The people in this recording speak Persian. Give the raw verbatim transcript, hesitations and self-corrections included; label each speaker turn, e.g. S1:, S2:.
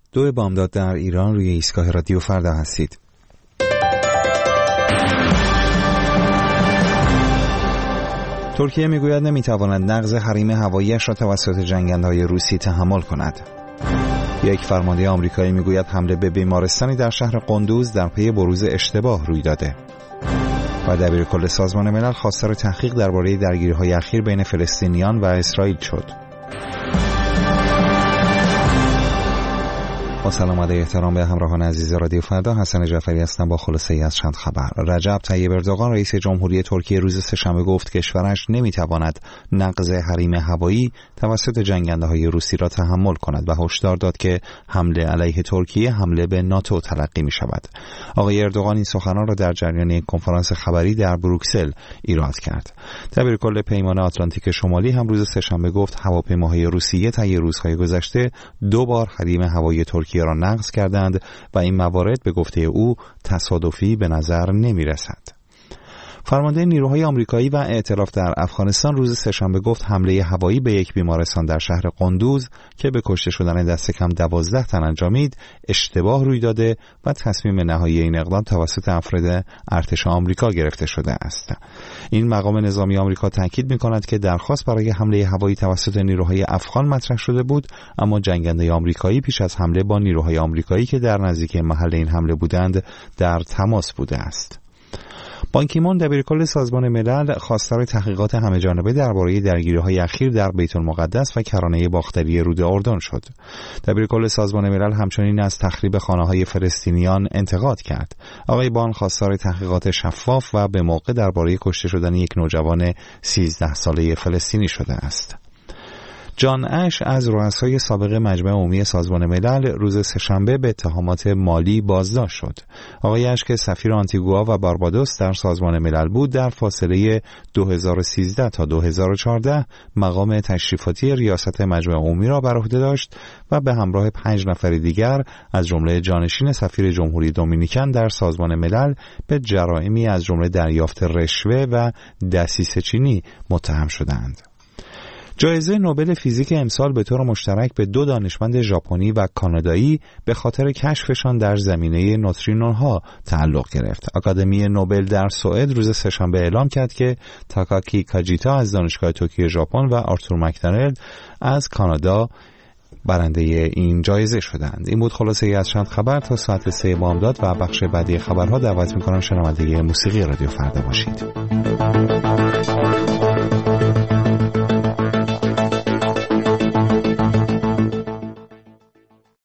S1: دو بامداد در ایران، روی ایستگاه رادیو فردا هستید. ترکیه میگوید نمیتواند نقض حریم هوایی‌اش را توسط جنگنده‌های روسی تحمل کند. یک فرمانده آمریکایی میگوید حمله به بیمارستانی در شهر قندوز در پی بروز اشتباه روی داده. و دبیرکل سازمان ملل خواستار تحقیق درباره درگیری‌های اخیر بین فلسطینیان و اسرائیل شد. با سلام و احترام به همراهان عزیز رادیو فردا، حسن جعفری هستم با خلاصه‌ای از چند خبر. رجب طیب اردوغان رئیس جمهوری ترکیه روز سه‌شنبه گفت کشورش نمیتواند نقض حریم هوایی توسط جنگنده‌های روسی را تحمل کند و هشدار داد که حمله علیه ترکیه حمله به ناتو تلقی می‌شود. آقای اردوغان این سخنان را در جریان یک کنفرانس خبری در بروکسل ایراد کرد. دبیرکل پیمان آتلانتیک شمالی هم روز سه‌شنبه گفت هواپیماهای روسیه طی روزهای گذشته دو بار حریم هوایی ترکیه را نقض کردند و این موارد به گفته او تصادفی به نظر نمی رسد. فرمانده نیروهای آمریکایی و ائتلاف در افغانستان روز سه‌شنبه گفت حمله هوایی به یک بیمارستان در شهر قندوز که به کشته شدن دست کم دوازده تن انجامید اشتباه روی داده و تصمیم نهایی این اقدام توسط افراد ارتش آمریکا گرفته شده است. این مقام نظامی آمریکا تاکید می‌کند که درخواست برای حمله هوایی توسط نیروهای افغان مطرح شده بود، اما جنگنده آمریکایی پیش از حمله با نیروهای آمریکایی که در نزدیکی محل این حمله بودند در تماس بوده است. بان کی مون دبیرکل سازمان ملل خواستار تحقیقات همه‌جانبه درباره درگیری‌های اخیر در بیت المقدس و کرانه باختری رود اردن شد. دبیرکل سازمان ملل همچنین از تخریب خانه‌های فلسطینیان انتقاد کرد. آقای بان خواستار تحقیقات شفاف و به موقع درباره کشته شدن یک نوجوان سیزده ساله فلسطینی شده است. جان اش از رؤسای سابق مجمع عمومی سازمان ملل روز سه‌شنبه به اتهامات مالی بازداشت شد. آقای اش که سفیر آنتیگوا و باربادوس در سازمان ملل بود، در فاصله دو هزار و سیزده تا دو هزار و چهارده مقام تشریفاتی ریاست مجمع عمومی را بر عهده داشت و به همراه پنج نفر دیگر از جمله جانشین سفیر جمهوری دومینیکن در سازمان ملل به جرائمی از جمله دریافت رشوه و دسیسه چینی متهم شدند. جایزه نوبل فیزیک امسال به طور مشترک به دو دانشمند ژاپنی و کانادایی به خاطر کشفشان در زمینه نوترینوها تعلق گرفت. آکادمی نوبل در سوئد روز سه‌شنبه اعلام کرد که تاکاکی کاجیتا از دانشگاه توکیو ژاپن و آرتور مکدونالد از کانادا برنده این جایزه شدند. این بود خلاصه ای از چند خبر. تا ساعت سه بامداد و بخش بعدی خبرها دعوت می‌کنم شنونده موسیقی رادیو فردا باشید.